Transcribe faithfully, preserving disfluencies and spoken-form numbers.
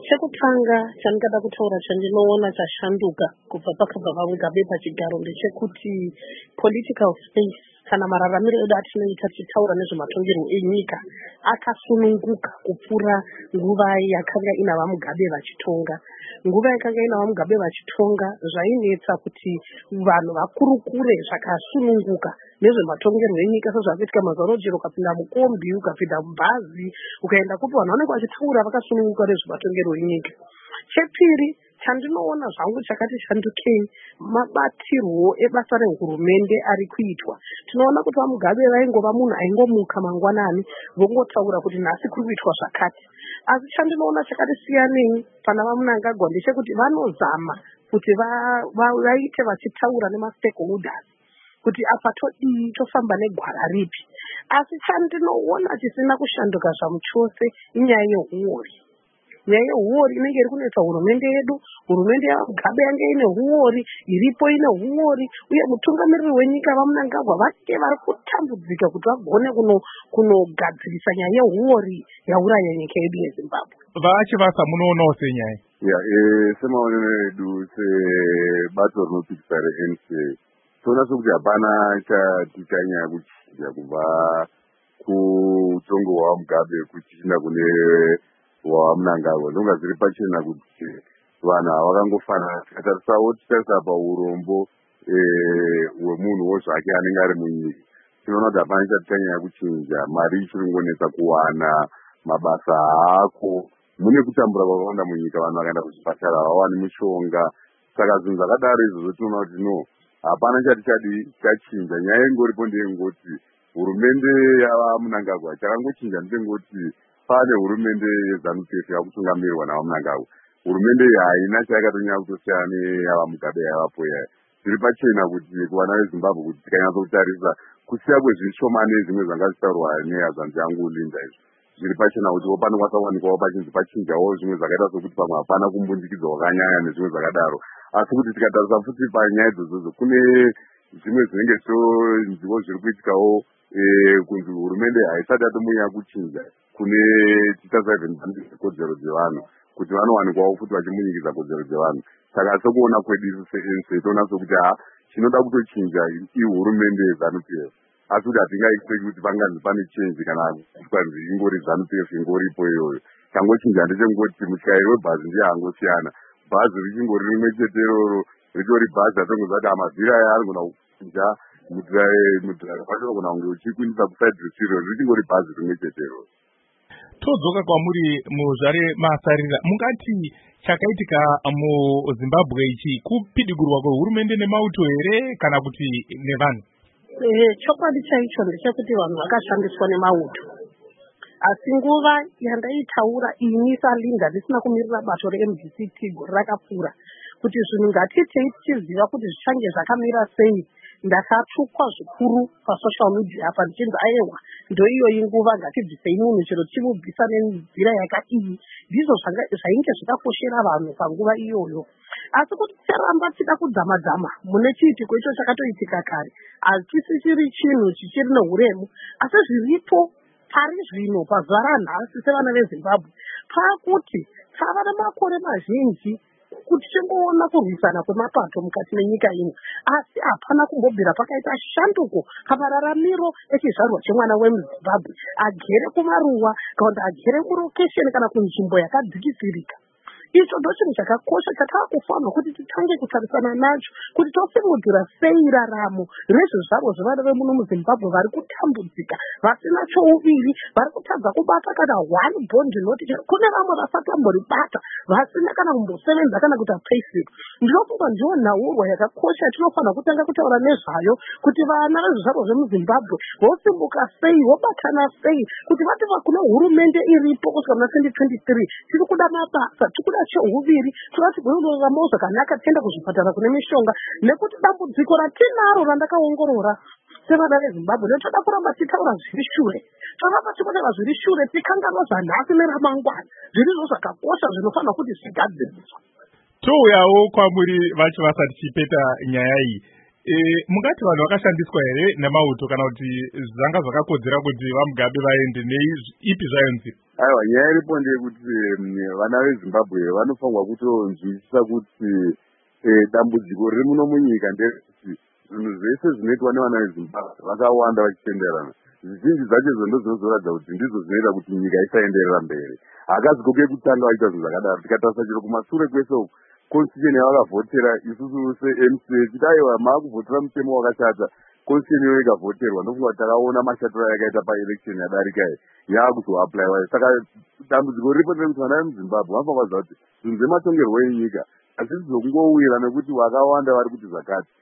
Chekutanga chandingada kutaura chandinoona chashanduka kubva pakabva paMugabe pachigaro ndechekuti political space kana mararamiro edu atinoita tichitaura nezvematongerwo enyika akasununguka kupfuura nguva yakanga ina vaMugabe vachitonga. Nguva yakanga ina vaMugabe vachitonga zvainetsa kuti vanhu vakurukure zvakasununguka nezvematongerwo enyika sezvakaitwa mazuva ano. Chero ukapinda mukombi, ukapinda mubhazi, ukaenda kupi vanhu vanenge vachitaura vakasununguka nezvematongerwo enyika. Chepiri chandinoona zvangu chakati shandukei mabatirwo ebasa rehurumende ari kuitwa. Tinoona kuti vaMugabe vaingova munhu aingomuka mangwanani vongotaura kuti nhasi kuri kuitwa zvakati. Asi chandinoona chakati siyanei pana vaMunangagwa ndechekuti vanozama kuti vaite vachitaura nemastakeholders kuti apa todii, tofamba negwara ripi. Asi chandinoona chisina kushanduka zvamuchose inyaya yehuori. Nyaya yehuori inenge iri kunetsa hurumende yedu. Hurumende yaMugabe yange ine huori, iripo ine huori, uye mutungamiriri wenyika vaMunangagwa vanenge vari kutambudzika kuti vagone kunogadzirisa nyaya yehuori yauraya nyika yedu yeZimbabwe. Vachivasa munoonawo senyaya ya semaonero edu sebato rinopikisa reN C A toona sokuti hapana chatiita nyaya kuchinja kubva kutongo hwaMugabe kuchiinda kune hwaMunangagwa. Ndonga zviri pachena kuti vanhu havakangofanana. Tikatarisawo titarisa paurombo hwemunhuwo zvake anenge ari munyika, tinoona kuti hapana chatiita nyaya kuchinja. Mari ichiri kungonetsa kuwana, mabasa haako, mune kutambura kwakawanda munyika, vanhu vakaenda kuzvipatara havawani mishonga. Saka zvinhu zvakadaro izvozvo tinoona kuti no, hapana chati chadi chachinja. Nyaya ingoripo ndeyengoti hurumende yavaMunangagwa chakangochinja ndechengoti pane hurumende yeZANU-P F yakutungamirwa navaMunangagwa. Hurumende iyi haina chayakatonyanya kutosiyana neyavaMugabe yavapo yaya. Zviri pachena kuti kuvana veZimbabwe kuti tikanyatsokutarisa kusiya kwezvishomane zvimwe zvanga zvitaurwa neyazvanzi yangu Linda izvo, zviri pachena kuti panokwanisa kuwanikwawo pachinzi pachinjawo zvimwe zvakaita sokuti pamwe hapana kumbundikidza wakanyanya nezvimwe zvakadaro. Asi kuti tikatarisa futi panyaya idzodzo kune zvimwe zvinenge sonzivo zviri kuitikawo kunzi hurumende haisati yatomunya kuchinja kune tita seven kodzero dzevanhu kuti vanowanikwawo futi vachimunyikidza kodzero dzevanhu. Saka sokuona kwedu isu seN C A toona sokuti ha chinoda kutochinja ihurumende yeZANU-P F, asi kuti hatingaexpect kuti panganzi pane change kana kwanzi ingori ZANU-P F ingoripo iyoyo. Changochinja ndechengoti mutyairi webhazi ndiye hangosiyana. Bhazi richingori rimwe cheteroro, ritori bhazi atongozati amavhiri aya anogona kuchinja, mudhiraivha wacho unogona kunge uchikwinisa kuside risiro, richingori bhazi rimwe cheteroro. Todzoka kwamuri muzvare masarira, mungati chakaitika muZimbabwe ichi kupidigurwa kwehurumende nemauto here kana kuti nevanhu? Chokwadi chaicho ndechekuti vanhu vakashandiswa nemauto. Asi nguva yandaitaura ini saLinda ndisina kumirira bato reM D C T gore rakapfuura kuti zvinhu ngatitei tichiziva kuti zvichange zvakamira sei, ndakatukwa zvikuru pasocial media apa ndichinzi aiwa ndoiyoyi nguva ngatibvisei munhu chero tichimubvisa nenzira yakadii. Ndizvo zvainge zvikakoshera vanhu panguva iyoyo. Asi kuti ticharamba tida kudzama-dzama mune chiitiko icho chakatoitika kare, hachisisiri chinhu chichiri nehuremu. Asi zviripo pari zvino pazuva ranhasi sevana veZimbabwe paakuti tava namakore mazhinji kuti tingoona kurwisana kwemapato mukati menyika ino, asi hapana kumbobvira pakaita shanduko pamararamiro echizvarwa chemwana wemuZimbabwe, agere kumaruwa kana kuti agere kurokesheni kana kunzvimbo yakadzikisirika. Icho ndo chinhu chakakosha chatakufanira kuti titange kutarisana nacho kuti tosimudzira sei raramo rezvizvarwa zvevana vemuno muZimbabwe vari kutambudzika, vasina chouviri, vari kutadza kubata kana one bondi noti kune vamwe vasakamboribata, vasina kana kumbosevenza kana kuita payslip. Ndinofunga ndiyo nhaurwa yakakosha tinofanira kutanga kutaura nezvayo kuti vana vezvizvarwa zvemuZimbabwe vosimbuka sei, vobatana sei, kuti vati kune hurumende iripo kusvika muna twenty twenty-three tiri kuda mabasa, tiri kuda chehuviri, tirati kunoraramawo zvakanaka, tienda kuzvipatara kune mishonga, nekuti dambudziko ratinaro randakaongorora sevana veZimbabwe netoda kuramba titaura zviri shure. Toramba tikonera zviri shure, tikanganwa zvanhasi neramangwana, zvirizvo zvakakosha zvinofanira kuti zvigadziriswa. Touyawo kwamuri vachi vasati chipeta nyaya iyi. Eh, mungati vanhu vakashandiswa here nemauto kana kuti zvanga zvakakodzera kuti vamugabe vaende neipi zvayo nzira? Aiwa, nyaya iripo ndeyekuti vana vezimbabwe vanofanirwa kutonzwisisa kuti dambudziko riri muno munyika nderekuti zvinhu zvese zvinoitwa nevana vezimbabwe vakawanda vachitenderana. Zvizhinji zvacho izvo ndo zvinozoratidza kuti ndizvo zvinoita kuti nyika isaenderera mberi. Hakazi koke kutanga vaita zvinhu zvakadaro. Tikatarisa chiro kumashure kwese uku, constitution yavakavhotera isusu se-M C A kuti aiwa maakuvhotera mutemo wakashata, constitution iyoyo ikavhoterwa. Ndofunga kuti takaona mashatiro yakaita paelection yadarika iyi yaakuzoapplywa. Saka dambudziko riripo nderekuti vana vemuzimbabwe vanofanira kuziva kuti zvinhu zvematongerwo enyika hazvisi zvokungowira nekuti vakawanda vari kuti zvakati.